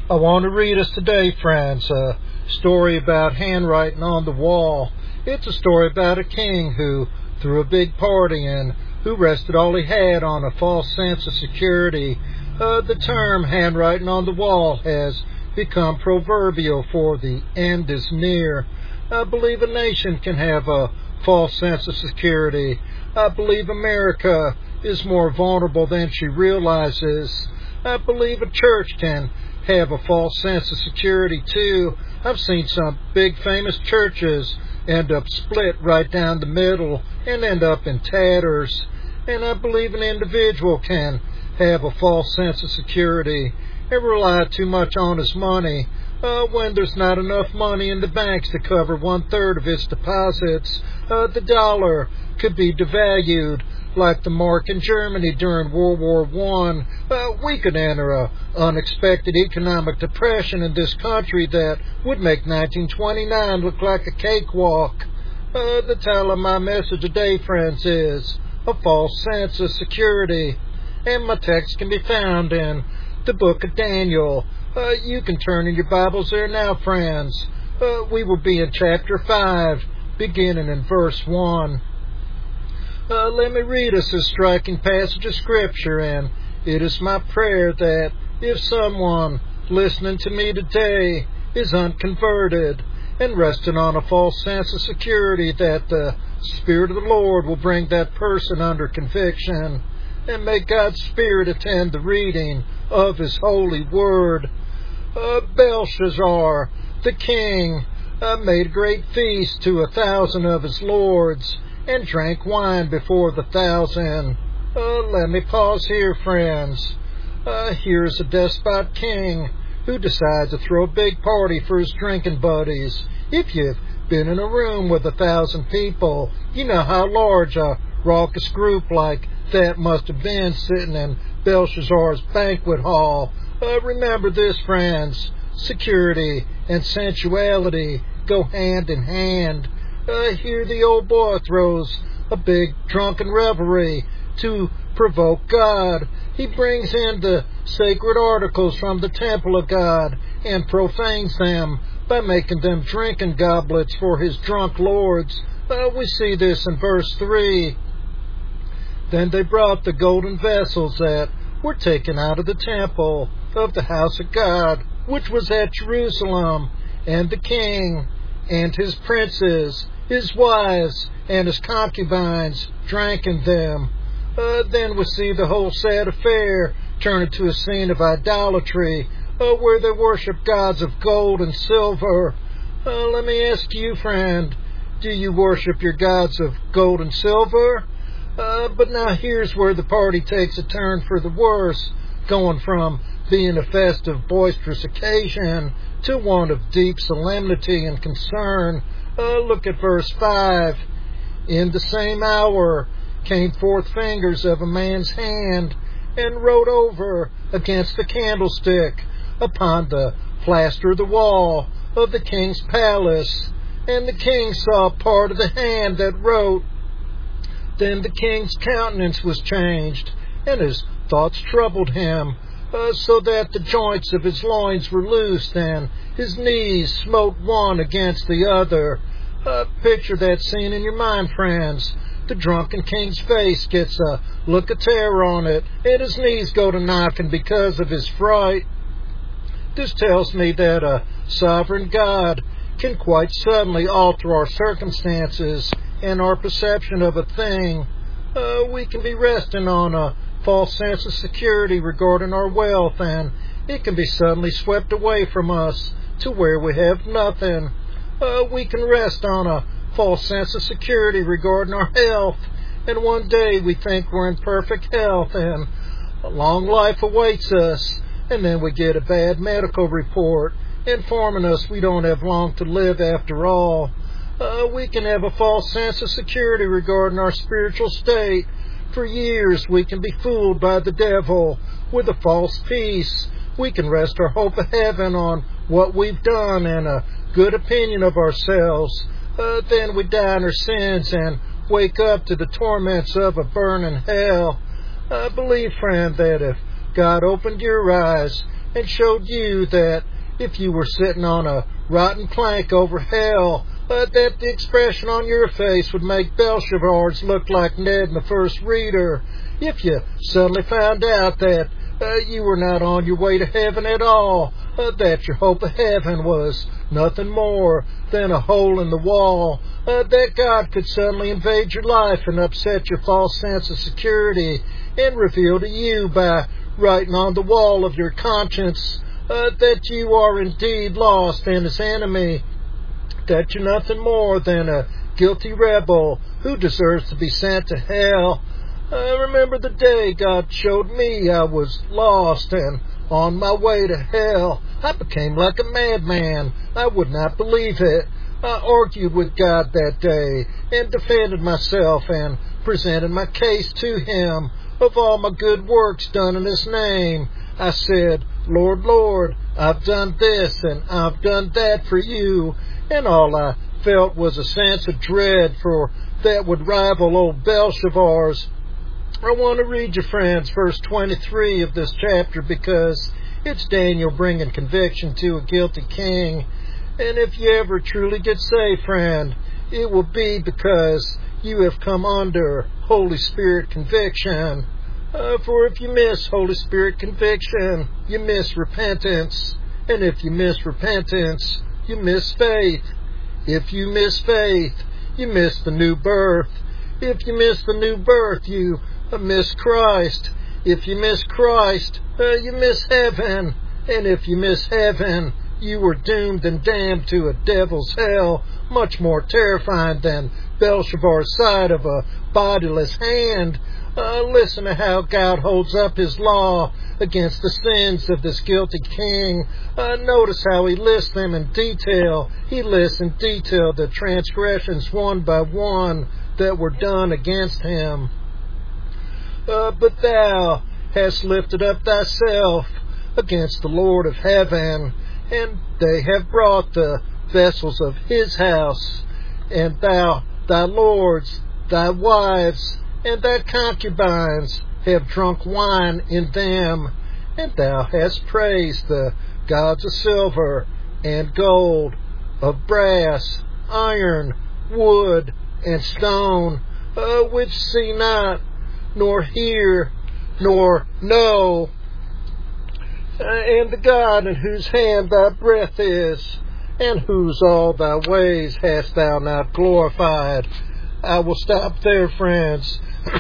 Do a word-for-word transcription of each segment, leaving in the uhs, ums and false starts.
I want to read us today, friends, a story about handwriting on the wall. It's a story about a king who threw a big party and who rested all he had on a false sense of security. Uh, the term handwriting on the wall has become proverbial, for the end is near. I believe a nation can have a false sense of security. I believe America is more vulnerable than she realizes. I believe a church can have a false sense of security too. I've seen some big famous churches end up split right down the middle and end up in tatters. And I believe an individual can have a false sense of security and rely too much on his money uh, when there's not enough money in the banks to cover one-third of its deposits. Uh, the dollar could be devalued like the mark in Germany during World War One. Uh, we could enter an unexpected economic depression in this country that would make nineteen twenty-nine look like a cakewalk. Uh, the title of my message today, friends, is A False Sense of Security. And my text can be found in the book of Daniel. Uh, you can turn in your Bibles there now, friends. Uh, we will be in chapter five, beginning in verse one. Uh, let me read us a striking passage of Scripture, and it is my prayer that if someone listening to me today is unconverted and resting on a false sense of security, that the Spirit of the Lord will bring that person under conviction, and may God's Spirit attend the reading of His holy word. Uh, Belshazzar, the king, uh, made a great feast to a thousand of his lords, and drank wine before the thousand. Uh, let me pause here, friends. Uh, here's a despot king who decides to throw a big party for his drinking buddies. If you've been in a room with a thousand people, you know how large a raucous group like that must have been sitting in Belshazzar's banquet hall. Uh, remember this, friends. Security and sensuality go hand in hand. Uh, here the old boy throws a big drunken revelry to provoke God. He brings in the sacred articles from the temple of God and profanes them by making them drinking goblets for his drunk lords. Uh, we see this in verse three. Then they brought the golden vessels that were taken out of the temple of the house of God, which was at Jerusalem, and the king and his princes, his wives, and his concubines drank in them. Uh, then we see the whole sad affair turn into a scene of idolatry, uh, where they worship gods of gold and silver. Uh, let me ask you, friend, do you worship your gods of gold and silver? Uh, but now here's where the party takes a turn for the worse, going from being a festive, boisterous occasion to one of deep solemnity and concern. Uh, look at verse five. In the same hour came forth fingers of a man's hand, and wrote over against the candlestick upon the plaster of the wall of the king's palace. And the king saw part of the hand that wrote. Then the king's countenance was changed, and his thoughts troubled him, uh, so that the joints of his loins were loosed, and his knees smote one against the other. Uh, picture that scene in your mind, friends. The drunken king's face gets a look of terror on it, and his knees go to knocking because of his fright. This tells me that a sovereign God can quite suddenly alter our circumstances and our perception of a thing. Uh, we can be resting on a false sense of security regarding our wealth, and it can be suddenly swept away from us to where we have nothing. Uh, we can rest on a false sense of security regarding our health, and one day we think we're in perfect health and a long life awaits us, and then we get a bad medical report informing us we don't have long to live after all. Uh, we can have a false sense of security regarding our spiritual state. For years we can be fooled by the devil with a false peace. We can rest our hope of heaven on what we've done and a good opinion of ourselves. Uh, then we die in our sins and wake up to the torments of a burning hell. I believe, friend, that if God opened your eyes, and showed you that if you were sitting on a rotten plank over hell, uh, that the expression on your face would make Belshazzar's look like Ned in the First Reader. If you suddenly found out that uh, you were not on your way to heaven at all, uh, that your hope of heaven was nothing more than a hole in the wall, uh, that God could suddenly invade your life and upset your false sense of security and reveal to you by writing on the wall of your conscience uh, that you are indeed lost and His enemy, that you're nothing more than a guilty rebel who deserves to be sent to hell. I remember the day God showed me I was lost and on my way to hell. I became like a madman. I would not believe it. I argued with God that day and defended myself and presented my case to Him of all my good works done in His name. I said, Lord, Lord, I've done this and I've done that for you. And all I felt was a sense of dread, for that would rival old Belshazzar's. I want to read you, friends, verse twenty-three of this chapter, because it's Daniel bringing conviction to a guilty king. And if you ever truly get saved, friend, it will be because you have come under Holy Spirit conviction. Uh, for if you miss Holy Spirit conviction, you miss repentance. And if you miss repentance, you miss faith. If you miss faith, you miss the new birth. If you miss the new birth, you uh, miss Christ. If you miss Christ, uh, you miss heaven. And if you miss heaven, you were doomed and damned to a devil's hell, much more terrifying than Belshazzar's sight of a bodiless hand. Uh, listen to how God holds up His law against the sins of this guilty king. Uh, notice how He lists them in detail. He lists in detail the transgressions one by one that were done against him. Uh, but thou hast lifted up thyself against the Lord of heaven, and they have brought the vessels of His house, and thou, thy lords, thy wives, and thy concubines have drunk wine in them, and thou hast praised the gods of silver and gold, of brass, iron, wood, and stone, uh, which see not, nor hear, nor know, uh, and the God in whose hand thy breath is, and whose all thy ways hast thou not glorified. I will stop there, friends.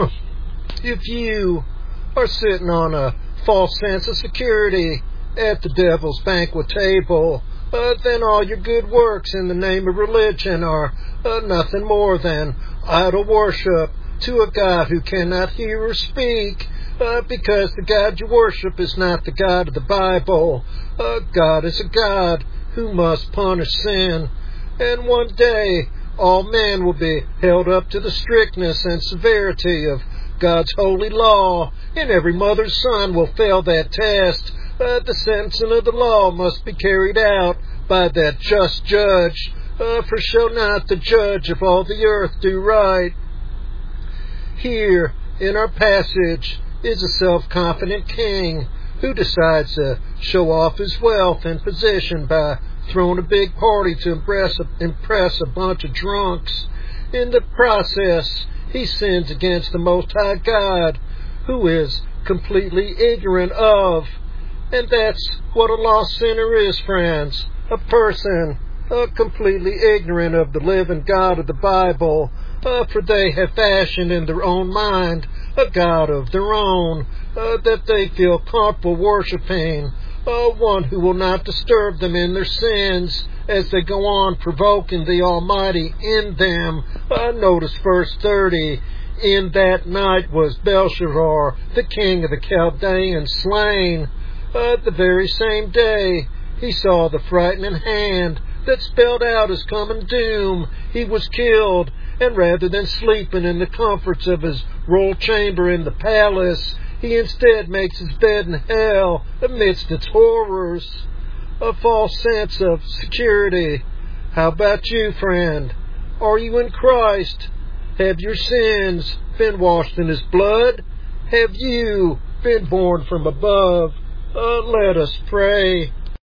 If you are sitting on a false sense of security at the devil's banquet table, uh, then all your good works in the name of religion are uh, nothing more than idol worship to a God who cannot hear or speak, uh, because the God you worship is not the God of the Bible. Uh, God is a God who must punish sin, and one day all men will be held up to the strictness and severity of God's holy law, and every mother's son will fail that test. Uh, the sentencing of the law must be carried out by that just judge, uh, for shall not the judge of all the earth do right? Here, in our passage, is a self-confident king who decides to show off his wealth and position by throwing a big party to impress a, impress a bunch of drunks. In the process, he sins against the Most High God, who is completely ignorant of. And that's what a lost sinner is, friends. A person uh, completely ignorant of the living God of the Bible. Uh, for they have fashioned in their own mind a God of their own uh, that they feel comfortable worshiping. Uh, one who will not disturb them in their sins as they go on provoking the Almighty in them. Uh, notice verse thirty. In that night was Belshazzar, the king of the Chaldeans, slain. Uh, the very same day he saw the frightening hand that spelled out his coming doom. He was killed, and rather than sleeping in the comforts of his royal chamber in the palace, he instead makes his bed in hell amidst its horrors. A false sense of security. How about you, friend? Are you in Christ? Have your sins been washed in His blood? Have you been born from above? Uh, let us pray.